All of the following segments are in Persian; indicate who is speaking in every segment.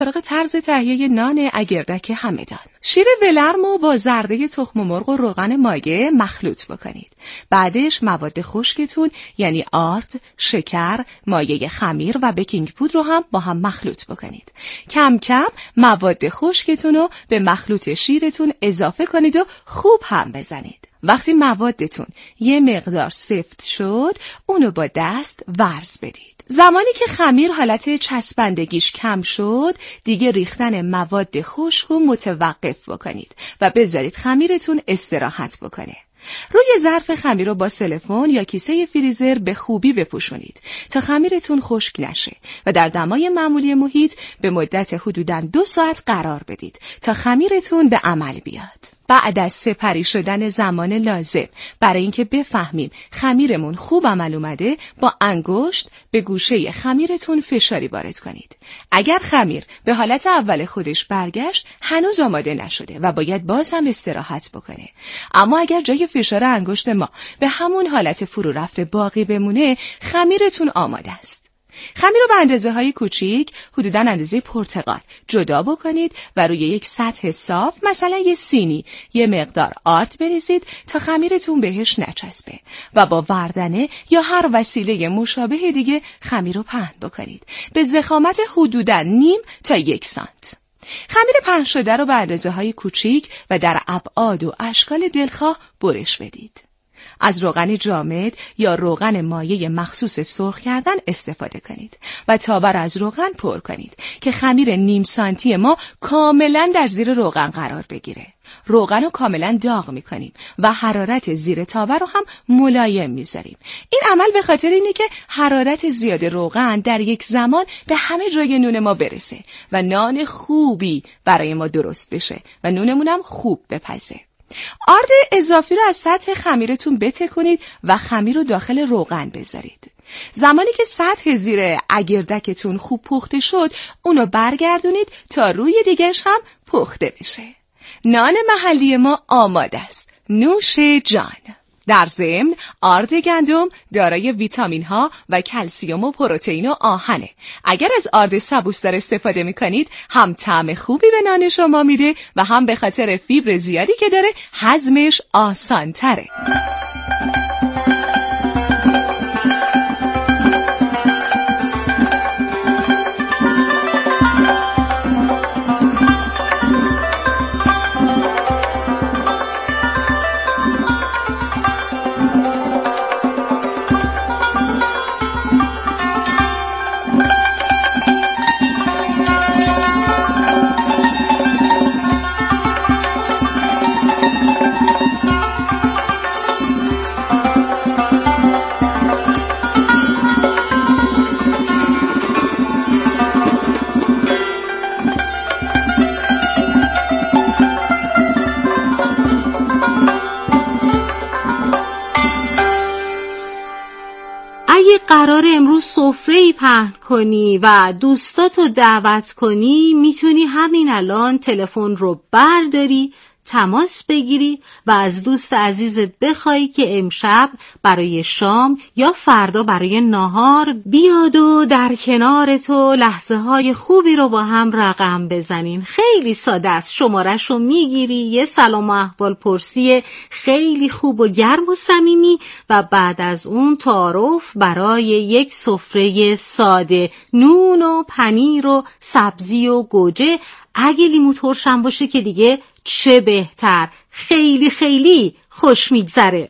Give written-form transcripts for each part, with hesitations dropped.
Speaker 1: سراغ طرز تهیه نان اگردک همدان. شیر ولرمو با زرده تخم مرغ و روغن مایه مخلوط بکنید. بعدش مواد خشکتون یعنی آرد، شکر، مایه خمیر و بیکینگ پودر رو هم با هم مخلوط بکنید. کم کم مواد خشکتون رو به مخلوط شیرتون اضافه کنید و خوب هم بزنید. وقتی موادتون یه مقدار سفت شد، اونو با دست ورز بدید. زمانی که خمیر حالت چسبندگیش کم شد، دیگه ریختن مواد خشک رو متوقف بکنید و بذارید خمیرتون استراحت بکنه. روی ظرف خمیر رو با سلفون یا کیسه فریزر به خوبی بپوشونید تا خمیرتون خشک نشه و در دمای معمولی محیط به مدت حدوداً 2 ساعت قرار بدید تا خمیرتون به عمل بیاد. بعد از سپری شدن زمان لازم برای اینکه بفهمیم خمیرمون خوب عمل اومده، با انگشت به گوشه خمیرتون فشاری وارد کنید. اگر خمیر به حالت اول خودش برگشت، هنوز آماده نشده و باید باز هم استراحت بکنه. اما اگر جای فشار انگشت ما به همون حالت فرو رفته باقی بمونه، خمیرتون آماده است. خمیر رو به اندازه‌های کوچیک، حدوداً اندازه پرتقال، جدا بکنید و روی یک سطح صاف، مثلا یه سینی، یه مقدار آرد بریزید تا خمیرتون بهش نچسبه و با وردنه یا هر وسیله مشابه دیگه خمیر رو پهن بکنید به ضخامت حدوداً نیم تا 1 سانت. خمیر پهن شده رو به اندازه‌های کوچیک و در ابعاد و اشکال دلخواه برش بدید. از روغن جامد یا روغن مایع مخصوص سرخ کردن استفاده کنید و تابه را از روغن پر کنید که خمیر نیم سانتی ما کاملا در زیر روغن قرار بگیره. روغن رو کاملا داغ میکنیم و حرارت زیر تابه رو هم ملایم میذاریم. این عمل به خاطر اینه که حرارت زیاد روغن در یک زمان به همه جای نون ما برسه و نان خوبی برای ما درست بشه و نونمون هم خوب بپزه. آرد اضافی رو از سطح خمیرتون بتکنید و خمیر رو داخل روغن بذارید. زمانی که سطح زیر اگردکتون خوب پخته شد، اونو برگردونید تا روی دیگرش هم پخته بشه. نان محلی ما آماده است. نوش جان. در ضمن آرد گندم دارای ویتامین ها و کلسیم و پروتئین و آهنه. اگر از آرد سبوسدار استفاده میکنید، هم طعم خوبی به نان شما میده و هم به خاطر فیبر زیادی که داره هضمش آسان تره.
Speaker 2: قرار امروز سفره‌ای پهن کنی و دوستاتو دعوت کنی، میتونی همین الان تلفن رو برداری، تماس بگیری و از دوست عزیزت بخوای که امشب برای شام یا فردا برای ناهار بیاد و در کنار تو لحظه های خوبی رو با هم رقم بزنین. خیلی ساده است. شمارش رو میگیری، یه سلام و احوال پرسی خیلی خوب و گرم و صمیمی و بعد از اون تعارف برای یک سفره ساده، نون و پنیر و سبزی و گوجه. اگه لیمو ترش هم باشه که دیگه چه بهتر. خیلی خیلی خوش میگذره.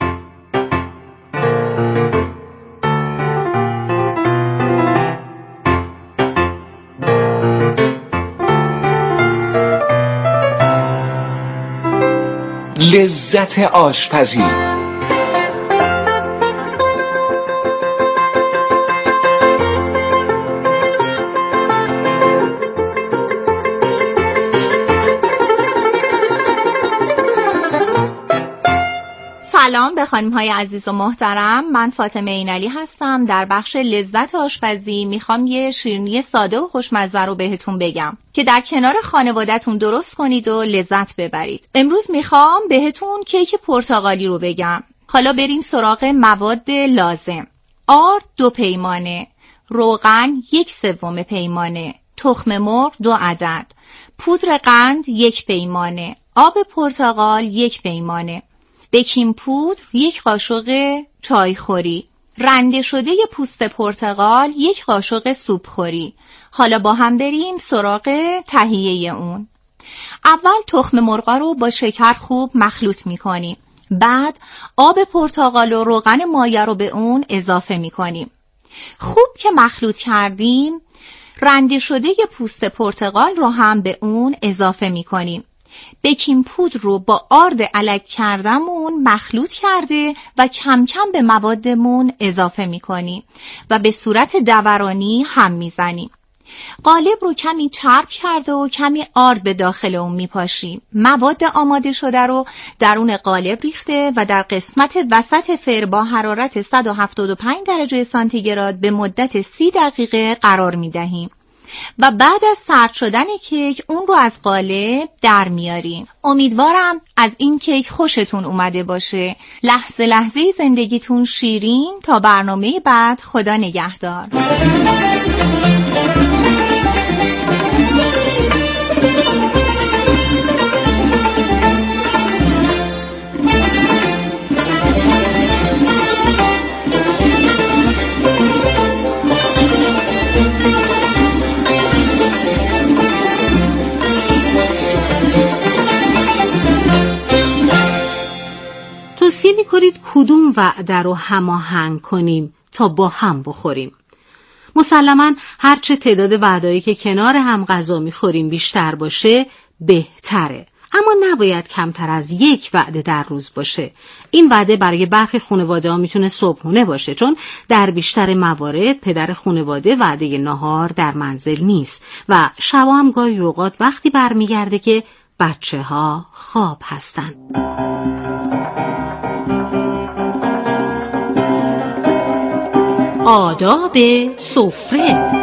Speaker 3: لذت آشپزی.
Speaker 4: سلام به خانم‌های عزیز و محترم، من فاطمه اینعلی هستم. در بخش لذت آشپزی میخوام یه شیرینی ساده و خوشمزه رو بهتون بگم که در کنار خانواده‌تون درست کنید و لذت ببرید. امروز میخوام بهتون کیک پرتقالی رو بگم. حالا بریم سراغ مواد لازم. آرد 2 پیمانه، روغن 1/3 پیمانه، تخم مرغ 2 عدد، پودر قند 1 پیمانه، آب پرتقال 1 پیمانه، بیکینگ پودر 1 قاشق چایخوری، رنده شده پوست پرتقال 1 قاشق سوپخوری. حالا با هم بریم سراغ تهیه اون. اول تخم مرغا رو با شکر خوب مخلوط میکنیم. بعد آب پرتقال و روغن مایه رو به اون اضافه میکنیم. خوب که مخلوط کردیم، رنده شده پوست پرتقال رو هم به اون اضافه میکنیم. بیکینگ پودر رو با آرد الک کردمون مخلوط کرده و کم کم به موادمون اضافه میکنیم و به صورت دورانی هم میزنیم. قالب رو کمی چرب کرده و کمی آرد به داخل اون میپاشیم. مواد آماده شده رو درون قالب ریخته و در قسمت وسط فر با حرارت 175 درجه سانتیگراد به مدت 30 دقیقه قرار میدهیم و بعد از سرد شدن کیک اون رو از قالب در میاریم. امیدوارم از این کیک خوشتون اومده باشه. لحظه لحظه زندگیتون شیرین. تا برنامه بعد، خدا نگهدار.
Speaker 2: توصیه می‌کنید کدوم وعده رو هماهنگ کنیم تا با هم بخوریم؟ مسلماً هرچه تعداد وعده‌ای که کنار هم غذا می‌خوریم بیشتر باشه بهتره، اما نباید کمتر از 1 وعده در روز باشه. این وعده برای برخی خانواده‌ها میتونه صبحونه باشه، چون در بیشتر موارد پدر خانواده وعده نهار در منزل نیست و شبا هم گاهی اوقات وقتی برمیگرده که بچه‌ها خواب هستن. آداب سفره.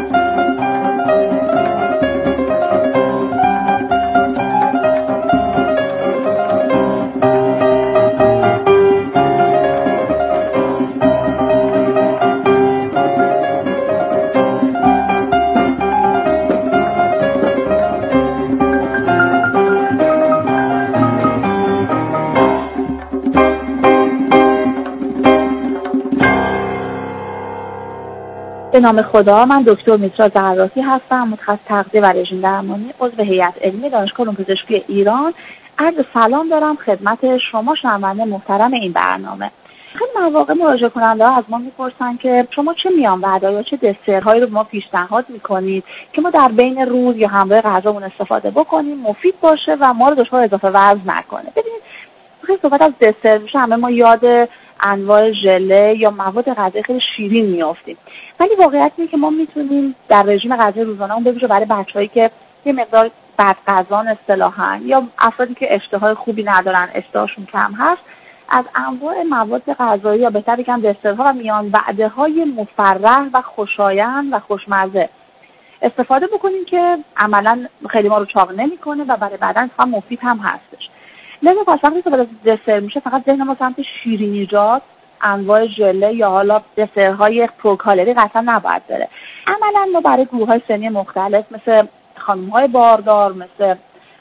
Speaker 5: به نام خدا، من دکتر میترا زهراتی هستم، متخصص تغذیه و رژیم درمانی، عضو هیئت علمی دانشگاه علوم پزشکی ایران. عرض سلام دارم خدمت شما شنونده محترم این برنامه. خیلی مواقع مراجعه کننده‌ها از ما میپرسن که شما چه میان‌وعده یا چه دسرهایی رو به ما پیشنهاد میکنید که ما در بین روز یا همراه غذامون استفاده بکنیم، مفید باشه و ما رو دچار اضافه وزن نکنه. ببینید، خیلی صحبت از دسر میشه، همه ما یاد انواع ژله یا مواد غذایی خیلی شیرین میافتیم، ولی واقعیت اینه که ما میتونیم در رژیم غذایی روزانه‌مون به‌ویژه برای بچه‌هایی که یه مقدار بدغذان اصطلاحاً یا افرادی که اشتهای خوبی ندارن، اشتهاشون کم هست، از انواع مواد غذایی یا بهتر بگم دسرها و میان وعده‌های مفرح و خوشایند و خوشمزه استفاده بکنیم که عملاً خیلی ما رو چاق نمی‌کنه و برای بدن هم مفید هم هستش. لذا پس وقتی که دسر میشه فقط ذهن ما سمت شیرینیجات، انواع ژله یا حالا دسرهای پروکالری قطعا نباید بره. عملا ما برای گروه‌های سنی مختلف مثل خانم‌های باردار، مثل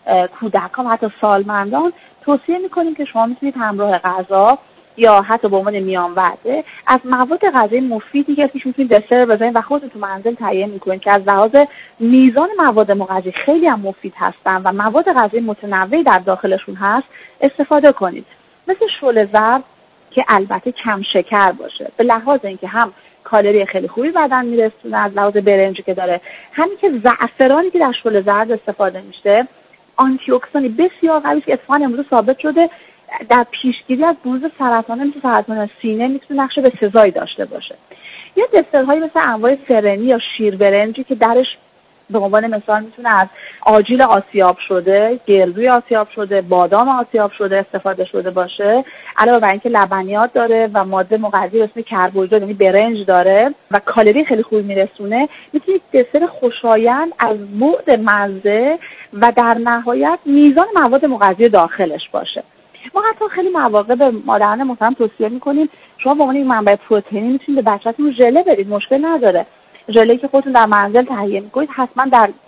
Speaker 5: کودکان و حتی سالمندان توصیه میکنیم که شما میتونید همراه غذا یا حتی به عنوان میان وعده از مواد غذایی مفیدی که اسمش میتونید دسر بزنید و خودتون تو منزل تهیه میکنید که از لحاظ میزان مواد مغذی خیلی هم مفید هستن و مواد غذایی متنوعی در داخلشون هست استفاده کنید. مثل شل زرد که البته کم شکر باشه، به لحاظ اینکه هم کالری خیلی خوبی بدن میرسونه از لحاظ برنجی که داره، همین که زعفرانی که در شل زرد استفاده میشه آنتی اکسیدانی بسیار قوی که اتفاقا امروز ثابت شده در پیشگیری از بروز سرطان مثل سرطان سینه میتونه نقش بسزایی داشته باشه. یا دسرهایی مثل انواع فرنی یا شیر برنجی که درش به عنوان مثال میتونه از آجیل آسیاب شده، گردوی آسیاب شده، بادام آسیاب شده استفاده شده باشه، علاوه بر اینکه لبنیات داره و ماده مغذی به اسم کربوهیدرات یعنی برنج داره و کالری خیلی خوبی میرسونه، میتونه دسر خوشایند از بعد مزه و در نهایت میزان مواد مغذی داخلش باشه. ما حتی خیلی مواقع به مادران محترم توصیه میکنیم شما به عنوان یک منبع پروتئینی میتونید به بچه‌تون ژله بدید، مشکل نداره. ژله که خودتون در منزل تهیه میکنید حتما در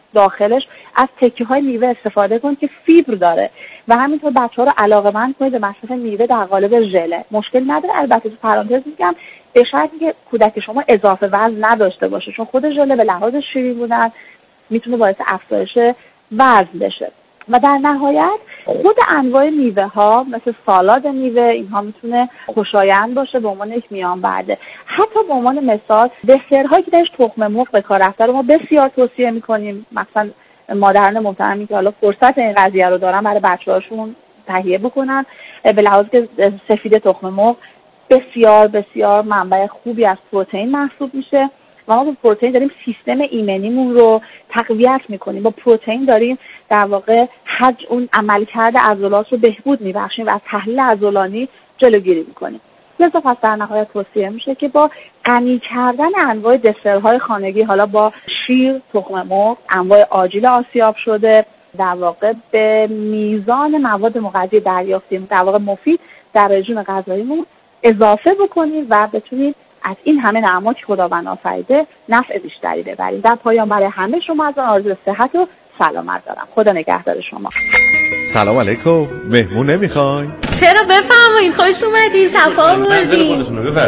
Speaker 5: داخلش از تکه‌های میوه استفاده کنید که فیبر داره و همینطور بچه‌ها رو علاقه‌مند کنید به مصرف میوه در قالب ژله. مشکل نداره، البته تو پرانتز میگم به شرطی که کودک شما اضافه وزن نداشته باشه، چون خود ژله به لحاظ شیرین بودن میتونه باعث افزایش وزن بشه. و در نهایت خود انواع میوه ها مثل سالاد میوه اینها میتونه خوشایند باشه به عنوان یک میان برده. حتی به عنوان مثال دسرهایی که درش تخم مرغ به کار رفته رو ما بسیار توصیه میکنیم. مثلا مادران محترمی که حالا فرصت این قضیه رو دارن برای بچه‌هاشون تهیه بکنن، به لحاظ که سفید تخم مرغ بسیار بسیار منبع خوبی از پروتئین محسوب میشه و ما با پروتئین داریم سیستم ایمنیمون رو تقویت میکنیم. با پروتئین داریم در واقع اون عملکرد عضلات رو بهبود میبخشیم و از تحلیل عضلانی جلوگیری میکنیم. لذا پس در نهایت توصیه میشه که با غنی کردن انواع دسرهای خانگی، حالا با شیر، تخم مرغ، انواع آجیل آسیاب شده، در واقع به میزان مواد مغذی دریافتیم در واقع مفید در رژیم غذاییمون اضافه بکنیم و بتونیم از این همه نعمات که خداوند آفریده نفع بیشتری ببریم. در پایان برای همه شما از آرزوی صحت و سلامت دارم. خدا نگهدار شما.
Speaker 6: سلام علیکم. مهمون نمیخوای؟
Speaker 7: چرا، بفرمایید. خوش اومدین، صفا آوردین.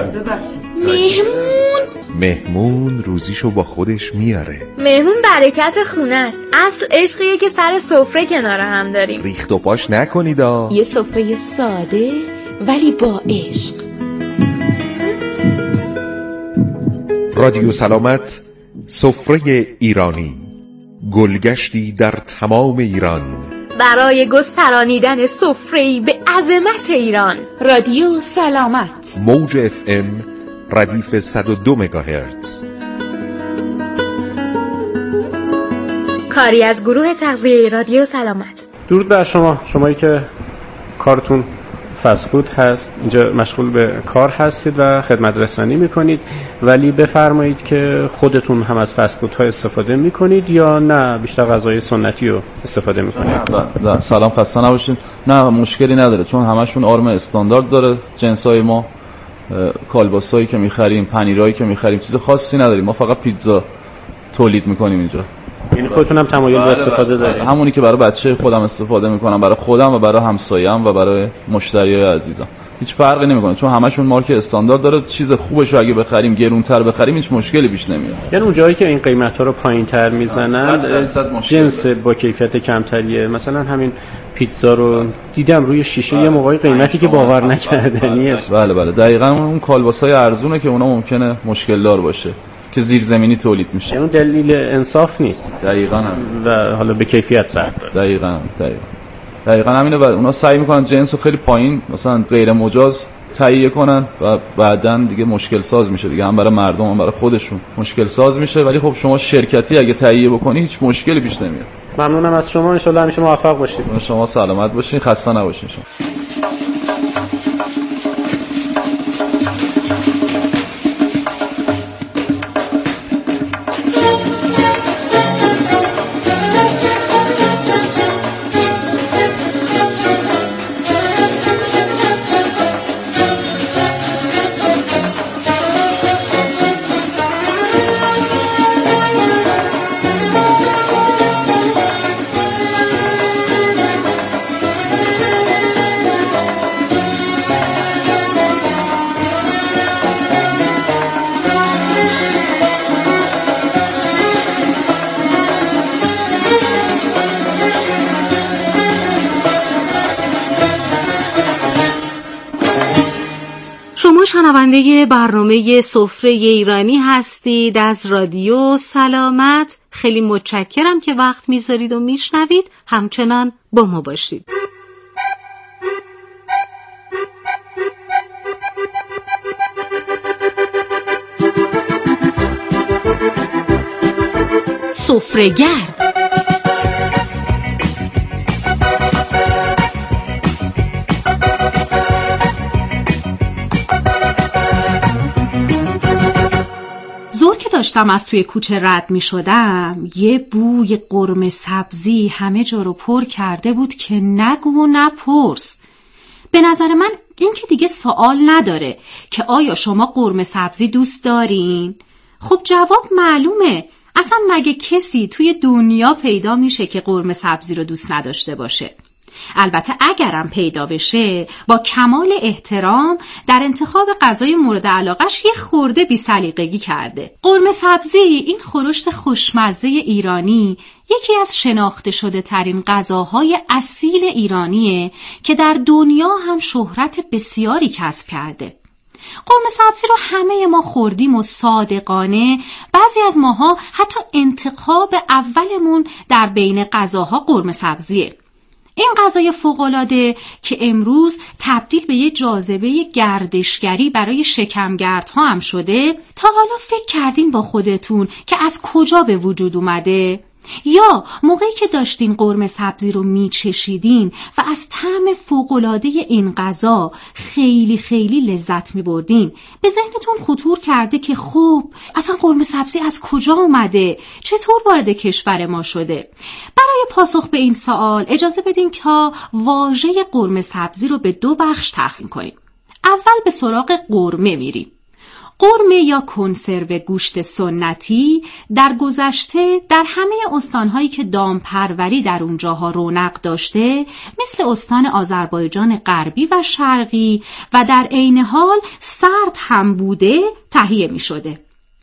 Speaker 6: مهمون روزیشو با خودش میاره.
Speaker 7: مهمون برکت خونه است. اصل عشقیه که سر سفره کنار هم داریم.
Speaker 6: ریخت و پاش نکنیدا.
Speaker 1: یه سفره ساده ولی با عشق.
Speaker 6: رادیو سلامت، سفره ایرانی، گلگشتی در تمام ایران
Speaker 7: برای گسترانیدن سفره‌ای به عظمت ایران.
Speaker 1: رادیو سلامت،
Speaker 6: موج FM ردیف 102 مگاهرتز.
Speaker 7: کاری از گروه تغذیه رادیو سلامت.
Speaker 8: درود بر شمایی که کارتون فست فود هست، اینجا مشغول به کار هستید و خدمت رسانی میکنید، ولی بفرمایید که خودتون هم از فست فود ها استفاده میکنید یا نه بیشتر غذای سنتی رو استفاده میکنید؟
Speaker 9: نه سلام، خسته نباشید. نه مشکلی نداره، چون همشون آرم استاندارد داره. جنسای ما، کالباسایی که میخریم، پنیرایی که میخریم، چیز خاصی نداریم. ما فقط پیتزا تولید میکنیم اینجا.
Speaker 8: یعنی خودتون هم تمایل به استفاده دارید؟
Speaker 9: همونی که برای بچه خودم استفاده میکنم، برای خودم و برای همسایم و برای مشتریای عزیزم. هیچ فرقی نمیکنه، چون همشون مارک استاندارد داره. چیز خوبش رو اگه بخریم گرونتر بخریم هیچ مشکلی پیش نمیاد.
Speaker 8: یعنی اون جایی که این قیمتا رو پایینتر میزنن جنس با کیفیت کمتریه. مثلا همین پیتزا رو دیدم روی شیشه یه موقعی قیمتی که باور نکردنیه.
Speaker 9: بله دقیقاً اون کالباسای ارزونه که اونا ممکنه مشکل دار باشه که زیرزمینی تولید میشه.
Speaker 8: اون دلیل انصاف نیست.
Speaker 9: دقیقاً هم.
Speaker 8: و حالا به کیفیت راه داره.
Speaker 9: دقیقاً همینه و اونا سعی میکنن جنسو خیلی پایین، مثلا غیر مجاز تهیه کنن و بعداً دیگه مشکل ساز میشه دیگه، هم برای مردم هم برای خودشون مشکل ساز میشه. ولی خب شما شرکتی اگه تهیه بکنی هیچ مشکلی پیش نمیاد.
Speaker 8: ممنونم از شما، ان شاءالله همیشه موفق باشید.
Speaker 9: شما سلامت باشین، خسته نباشین شما.
Speaker 2: شنونده برنامه سفره ایرانی هستید از رادیو سلامت. خیلی متشکرم که وقت میذارید و میشنوید. همچنان با ما باشید. سفره‌گرد.
Speaker 10: داشتم از توی کوچه رد می شدم، یه بوی قرمه سبزی همه جا رو پر کرده بود که نگو و نپرس. به نظر من این که دیگه سوال نداره که آیا شما قرمه سبزی دوست دارین؟ خب جواب معلومه، اصلا مگه کسی توی دنیا پیدا میشه که قرمه سبزی رو دوست نداشته باشه؟ البته اگرم پیدا بشه با کمال احترام در انتخاب غذای مورد علاقش یه خورده بی‌سلیقگی کرده. قرمه سبزی، این خورشت خوشمزه ایرانی، یکی از شناخته شده ترین غذاهای اصیل ایرانیه که در دنیا هم شهرت بسیاری کسب کرده. قرمه سبزی رو همه ما خوردیم و صادقانه بعضی از ماها حتی انتخاب اولمون در بین غذاها قرمه سبزیه. این غذای فوق‌العاده که امروز تبدیل به یه جاذبه گردشگری برای شکمگردها هم شده، تا حالا فکر کردین با خودتون که از کجا به وجود اومده؟ یا موقعی که داشتین قرمه سبزی رو میچشیدین و از طعم فوق‌العاده این غذا خیلی خیلی لذت میبردین، به ذهنتون خطور کرده که خب اصلا قرمه سبزی از کجا اومده؟ چطور وارد کشور ما شده؟ برای پاسخ به این سوال اجازه بدین که واژه قرمه سبزی رو به 2 بخش تقسیم کنیم. اول به سراغ قرمه میریم. قرمه یا کنسرو گوشت سنتی در گذشته در همه استانهایی که دامپروری در اونجاها رونق داشته، مثل استان آذربایجان غربی و شرقی و در عین حال سرد هم بوده، تهیه می شده.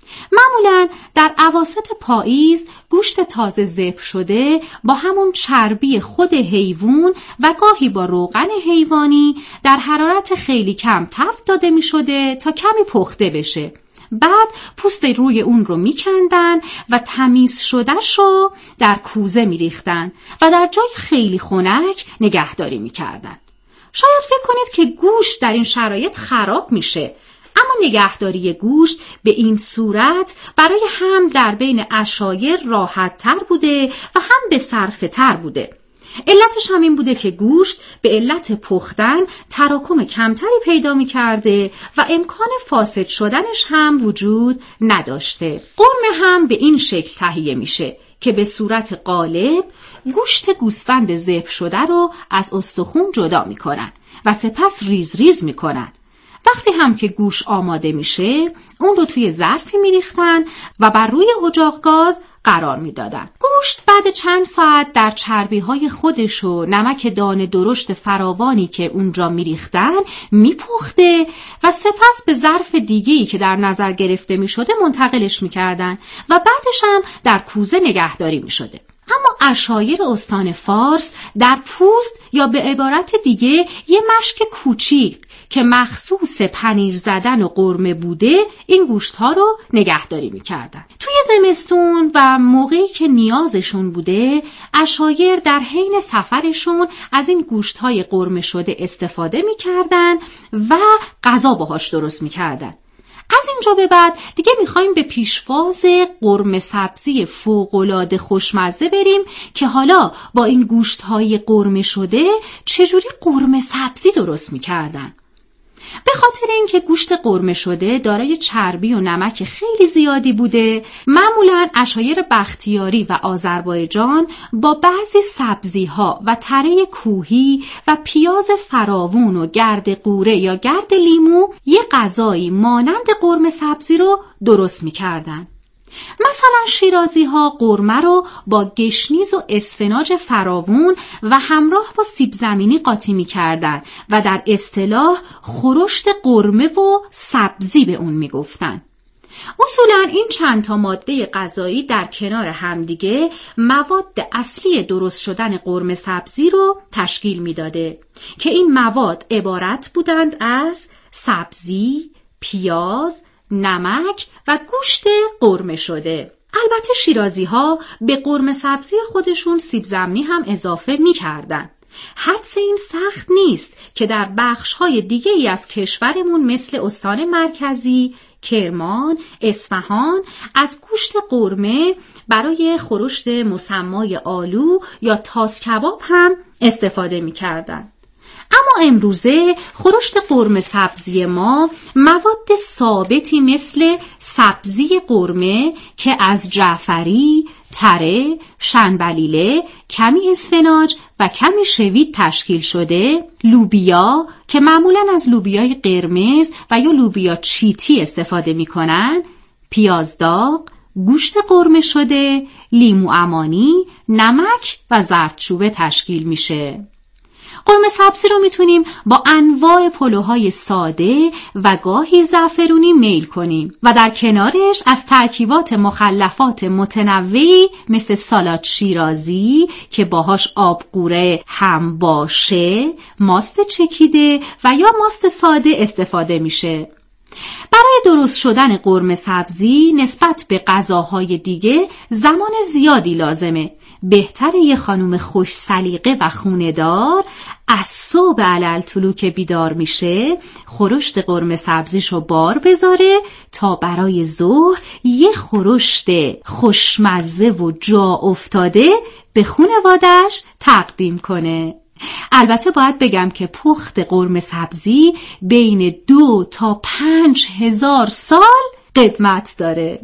Speaker 10: معمولاً در اواسط پاییز گوشت تازه ذبح شده با همون چربی خود حیوان و گاهی با روغن حیوانی در حرارت خیلی کم تفت داده می شده تا کمی پخته بشه. بعد پوست روی اون رو می کندن و تمیز شدهش رو در کوزه می ریختن و در جای خیلی خنک نگهداری می کردن. شاید فکر کنید که گوشت در این شرایط خراب میشه، اما نگهداری گوشت به این صورت برای هم در بین عشایر راحت تر بوده و هم به صرفه تر بوده. علتش هم این بوده که گوشت به علت پختن تراکم کمتری پیدا می کرده و امکان فاسد شدنش هم وجود نداشته. قرمه هم به این شکل تهیه میشه که به صورت قالب گوشت گوسفند ذبح شده رو از استخوان جدا می کنن و سپس ریز ریز می کنن. وقتی هم که گوشت آماده میشه، اون رو توی ظرفی میریختن و بر روی اجاق گاز قرار میدادن. گوشت بعد چند ساعت در چربی‌های خودش و نمک دانه درشت فراوانی که اونجا میریختن میپخته و سپس به ظرف دیگه‌ای که در نظر گرفته میشده منتقلش میکردن و بعدش هم در کوزه نگهداری میشده. اما عشایر استان فارس در پوست یا به عبارت دیگه یه مشک کوچیک که مخصوص پنیر زدن و قرمه بوده، این گوشت‌ها رو نگهداری می‌کردن. توی زمستون و موقعی که نیازشون بوده، عشایر در حین سفرشون از این گوشت‌های قرمه شده استفاده می‌کردن و غذا باهاش درست می‌کردن. از اینجا به بعد دیگه میخوایم به پیشواز قرمه سبزی فوق‌العاده خوشمزه بریم که حالا با این گوشت‌های قرمه شده چجوری قرمه سبزی درست میکردن. به خاطر اینکه گوشت قرمه شده دارای چربی و نمک خیلی زیادی بوده، معمولاً عشایر بختیاری و آذربایجان با بعضی سبزی‌ها و تره کوهی و پیاز فراوون و گرد قوره یا گرد لیمو یه غذایی مانند قرمه سبزی رو درست می‌کردن. مثلا شیرازی‌ها قرمه رو با گشنیز و اسفناج فراوون و همراه با سیب زمینی قاطی می‌کردن و در اصطلاح خورشت قرمه و سبزی به اون می‌گفتن. اصولاً این چند تا ماده غذایی در کنار همدیگه مواد اصلی درست شدن قرمه سبزی رو تشکیل میداده که این مواد عبارت بودند از سبزی، پیاز، نمک و گوشت قرمه شده. البته شیرازی‌ها به قرمه سبزی خودشون سیب زمینی هم اضافه می‌کردن. حدس این سخت نیست که در بخش‌های دیگه‌ای از کشورمون مثل استان مرکزی، کرمان، اصفهان از گوشت قرمه برای خورشت مسمای آلو یا تاس کباب هم استفاده می‌کردن. اما امروزه خورشت قرمه سبزی ما مواد ثابتی مثل سبزی قرمه که از جعفری، تره، شنبلیله، کمی اسفناج و کمی شوید تشکیل شده، لوبیا که معمولاً از لوبیای قرمز و یا لوبیا چیتی استفاده می‌کنن، پیاز داغ، گوشت قرمه شده، لیمو عمانی، نمک و زردچوبه تشکیل میشه. قرمه سبزی رو میتونیم با انواع پلوهای ساده و گاهی زعفرونی میل کنیم و در کنارش از ترکیبات مخلفات متنوعی مثل سالاد شیرازی که باهاش آبقوره هم باشه، ماست چکیده و یا ماست ساده استفاده میشه. برای درست شدن قرمه سبزی نسبت به غذاهای دیگه زمان زیادی لازمه. بهتره یه خانوم خوش سلیقه و خونه‌دار از صبح علل طلوع که بیدار میشه خورشت قرمه سبزیشو بار بذاره تا برای ظهر یه خورشت خوشمزه و جا افتاده به خانواده‌اش تقدیم کنه. البته باید بگم که پخت قرمه سبزی بین 2 تا 5,000 سال قدمت داره.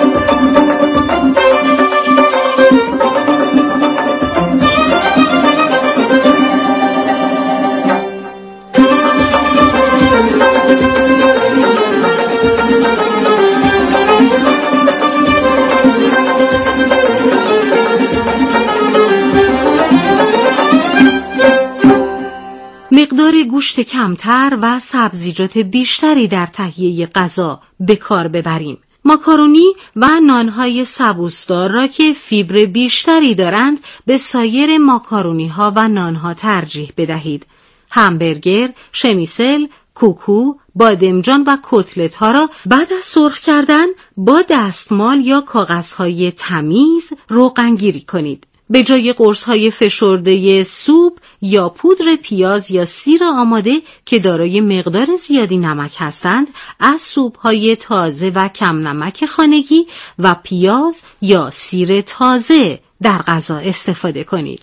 Speaker 2: مقدار گوشت کمتر و سبزیجات بیشتری در تهیه غذا به کار ببریم. ماکارونی و نانهای سبوسدار را که فیبر بیشتری دارند به سایر ماکارونی ها و نانها ترجیح بدهید. همبرگر، شنیسل، کوکو، بادمجان و کتلت ها را بعد از سرخ کردن با دستمال یا کاغذهای تمیز روغنگیری کنید. به جای قرص‌های فشرده سوپ یا پودر پیاز یا سیر آماده که دارای مقدار زیادی نمک هستند، از سوپ‌های تازه و کم نمک خانگی و پیاز یا سیر تازه در غذا استفاده کنید.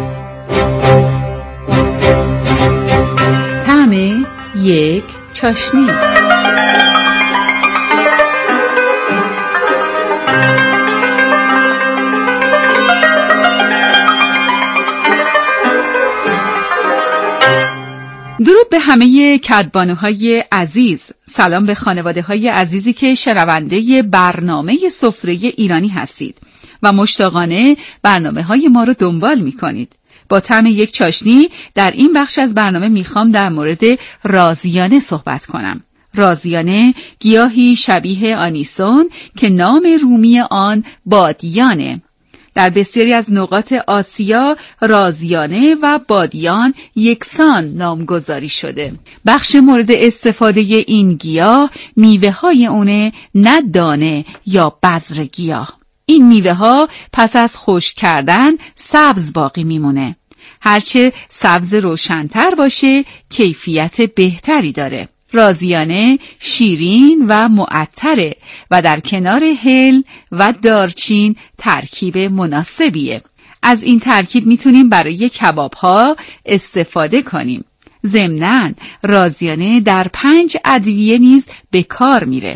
Speaker 11: طعم یک چاشنی. درود به همه کدبانوهای عزیز. سلام به خانواده های عزیزی که شنونده برنامه سفره ایرانی هستید و مشتاقانه برنامه های ما رو دنبال می کنید. با طعم یک چاشنی در این بخش از برنامه میخوام در مورد رازیانه صحبت کنم. رازیانه گیاهی شبیه آنیسون که نام رومی آن بادیانه. در بسیاری از نقاط آسیا رازیانه و بادیان یکسان نامگذاری شده. بخش مورد استفاده این گیاه میوه های اونه، نه دانه یا بذر گیاه. این میوه ها پس از خشک کردن سبز باقی میمونه. هرچه سبز روشن‌تر باشه کیفیت بهتری داره. رازیانه شیرین و معطره و در کنار هل و دارچین ترکیب مناسبیه. از این ترکیب میتونیم برای کباب ها استفاده کنیم. ضمناً رازیانه در 5 ادویه نیز به کار میره.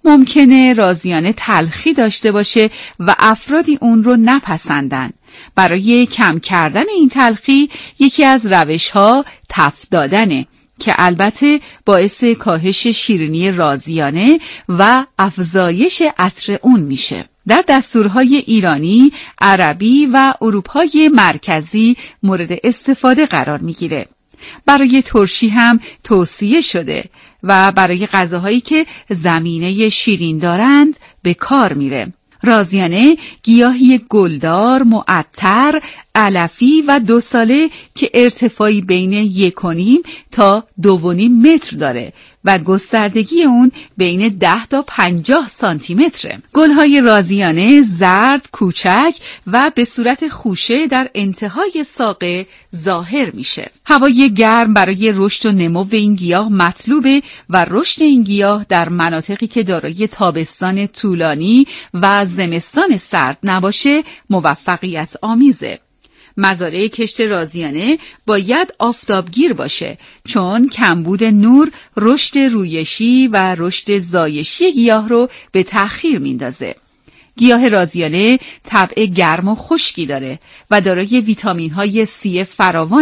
Speaker 11: ممکنه رازیانه تلخی داشته باشه و افرادی اون رو نپسندن. برای کم کردن این تلخی یکی از روش‌ها تفت دادنه که البته باعث کاهش شیرینی رازیانه و افزایش عطر اون میشه. در دستورهای ایرانی، عربی و اروپای مرکزی مورد استفاده قرار میگیره. برای ترشی هم توصیه شده و برای غذاهایی که زمینه شیرین دارند به کار میره. رازیانه گیاهی گلدار، معطر، علفی و 2 ساله که ارتفاعی بین 1.5 تا 2.5 متر داره و گستردگی اون بین 10 تا 50 سانتی متره. گلهای رازیانه زرد، کوچک و به صورت خوشه در انتهای ساقه ظاهر میشه. هوای گرم برای رشد و نمو این گیاه مطلوبه و رشد این گیاه در مناطقی که دارای تابستان طولانی و زمستان سرد نباشه موفقیت آمیزه. مزارع کشت رازیانه باید آفتابگیر باشه چون کمبود نور رشد رویشی و رشد زایشی گیاه رو به تأخیر میندازه. گیاه رازیانه طبع گرم و خشکی داره و دارای ویتامین های C فراوانیه.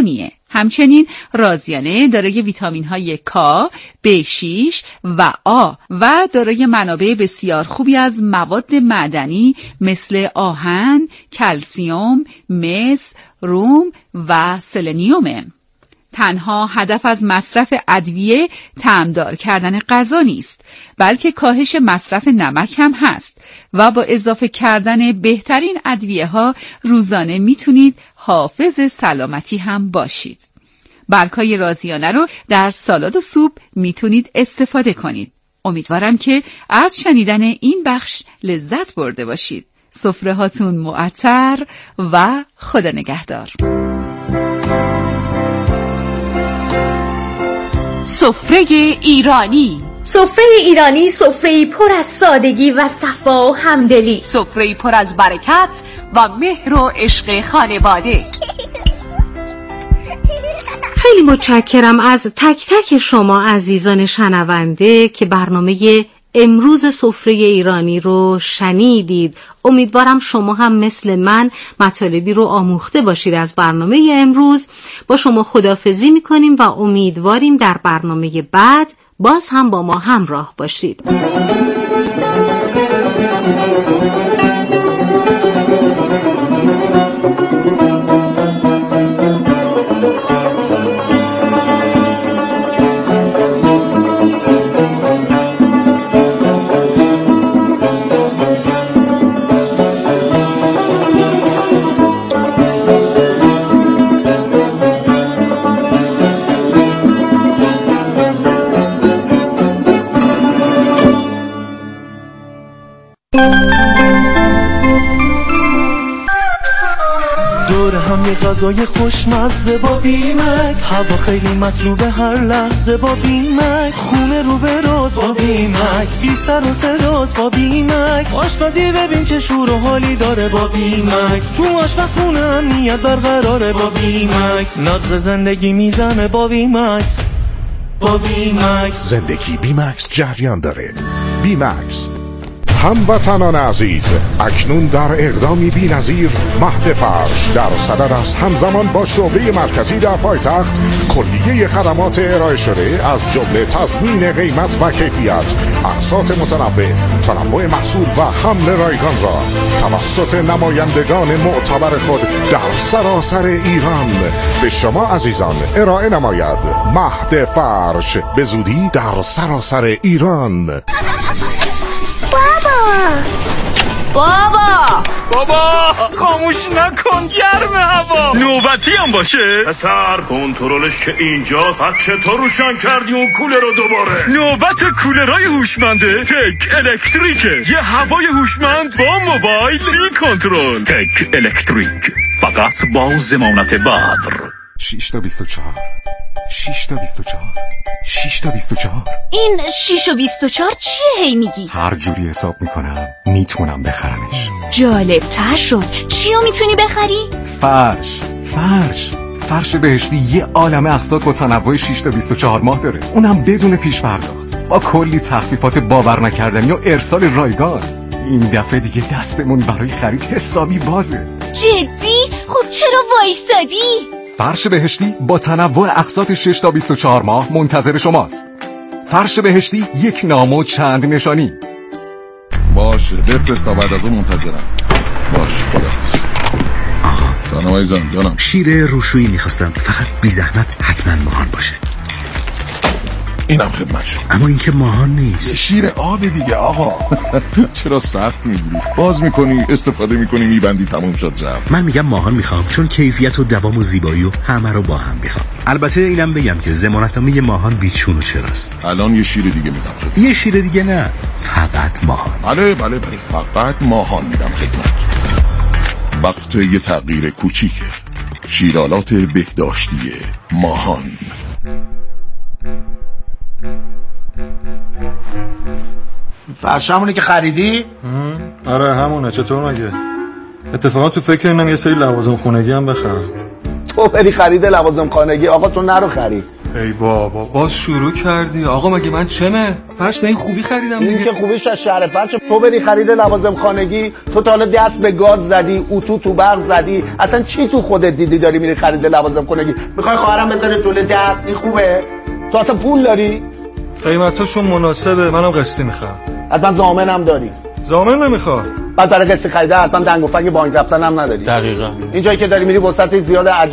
Speaker 11: همچنین رازیانه دارای ویتامین های کا، B6 و آ و دارای منابع بسیار خوبی از مواد معدنی مثل آهن، کلسیم، مس، روم و سلنیومه. تنها هدف از مصرف ادویه طعمدار کردن غذا نیست، بلکه کاهش مصرف نمک هم هست و با اضافه کردن بهترین ادویه ها روزانه میتونید حافظ سلامتی هم باشید. برگ‌های رازیانه رو در سالاد و سوپ میتونید استفاده کنید. امیدوارم که از شنیدن این بخش لذت برده باشید. سفره هاتون معطر و خدا نگهدار.
Speaker 1: سفره ایرانی.
Speaker 7: سفره ایرانی سفره پر از سادگی و صفا و همدلی،
Speaker 1: سفره پر از برکت و مهر و عشق خانواده.
Speaker 2: خیلی متشکرم از تک تک شما عزیزان شنونده که برنامه امروز سفره ایرانی رو شنیدید. امیدوارم شما هم مثل من مطالبی رو آموخته باشید از برنامه امروز. با شما خداحافظی میکنیم و امیدواریم در برنامه بعد باز هم با ما همراه باشید.
Speaker 12: غذای خوشمزه با بیمکس، هوا خیلی مطلوبه هر لحظه با بیمکس، خونه رو به راز با بیمکس، بی سر و صداست با بیمکس، آشپزی ببین چه شور و حالی داره با بیمکس، تو آشپزخونه امنیت برقراره با بیمکس، نبض زندگی میزنه با بیمکس، با بیمکس،
Speaker 6: زندگی بیمکس جریان داره. بیمکس. هموطنان عزیز، اکنون در اقدامی بی‌نظیر مهد فرش در صدد است همزمان با شعبه مرکزی در پایتخت کلیه خدمات ارائه شده از جمله تضمین قیمت و کیفیت، اقساط متنوع، تنوع محصول و حمل رایگان را توسط نمایندگان معتبر خود در سراسر ایران به شما عزیزان ارائه نماید. مهد فرش به زودی در سراسر ایران.
Speaker 13: بابا خاموش نکن، گرم هوا، نوبتی هم باشه. پسر کنترلش که اینجاست، حد چطور روشن کردی اون کولر رو دوباره؟ نوبت کولرهای هوشمنده تک الکتریکه، یه هوای هوشمند با موبایل بی کنترل. تک الکتریک، فقط با ضمانت بدر.
Speaker 6: 6 تا 24 6 تا 24 6 تا 24.
Speaker 7: این 6 و 24 چیه هی میگی؟
Speaker 6: هر جوری حساب میکنم میتونم بخرمش.
Speaker 7: جالب تر شد. چیو میتونی بخری؟
Speaker 6: فرش بهشتی یه عالمه اقساط با تنوع 6 تا 24 ماه داره، اونم بدون پیش پرداخت، با کلی تخفیفات باور نکردنی و ارسال رایگان. این دفعه دیگه دستمون برای خرید حسابی بازه.
Speaker 7: جدی؟ خب چرا وایسادی؟
Speaker 6: فرش بهشتی با تنوع اقساط 6 تا 24 ماه منتظر شماست. فرش بهشتی، یک نام و چند نشانی.
Speaker 14: باشه بفرست تا بعد از اون منتظرم. باشه خداحافظ. جانم عزیزم جانم.
Speaker 15: شیر روشویی میخواستم، فقط بی زحمت حتما ماهان باشه.
Speaker 14: اینم خدمت شما.
Speaker 15: اما این که ماهان نیست،
Speaker 14: شیر آب دیگه آقا. چرا سخت میگیری؟ باز میکنی، استفاده میکنی، میبندی، تموم شد رفت.
Speaker 15: من میگم ماهان میخوام، چون کیفیت و دوام و زیبایی و همه رو با هم میخوام. البته اینم بگم که ضمانتنامه ماهان بیچون و چراست.
Speaker 14: الان یه شیر دیگه میدم خدمت.
Speaker 15: یه شیر دیگه نه، فقط ماهان.
Speaker 14: بله فقط ماهان میدم خدمت. وقت یه تغییر کوچیکه. شیرالات بهداشتی ماهان.
Speaker 16: فرش همونه که خریدی؟
Speaker 17: آره همونه. چطور مگه؟ اتفاقا تو فکر اینم یه سری لوازم خونگی هم بخرم.
Speaker 16: تو بری خرید لوازم خانگی؟ آقا تو نرو خرید.
Speaker 17: ای بابا باز شروع کردی. آقا مگه من چمه؟ فرش به این خوبی خریدم دیگه.
Speaker 16: این که خوبیش از شهر فرش. تو بری خرید لوازم خانگی، تو تا حالا دست به گاز زدی، اتو تو برق زدی، اصلا چی تو خودت دیدی داری میری خرید لوازم خانگی؟ میخوای خواهرم بذاره جلوی در؟ این خوبه؟ تو اصلا پول داری؟
Speaker 17: قیمتاشون مناسبه، منم قسطی میخوام.
Speaker 16: حتما ضامنم داری؟
Speaker 17: ضامن نمیخوام.
Speaker 16: بعد برای قسط خریده حتما دنگ و فنگ بانک رفتن هم نداری.
Speaker 17: دقیقاً.
Speaker 16: این جایی که داری میری وسط زیاد